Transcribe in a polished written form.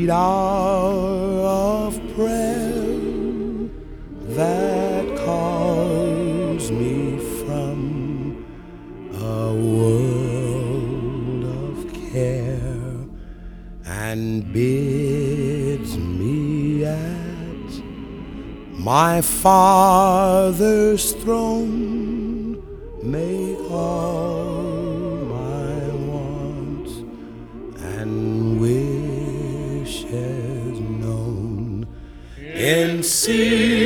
hour of prayer that calls me from a world of care and bids me at my Father's throne make all my wants and wishes known in secret.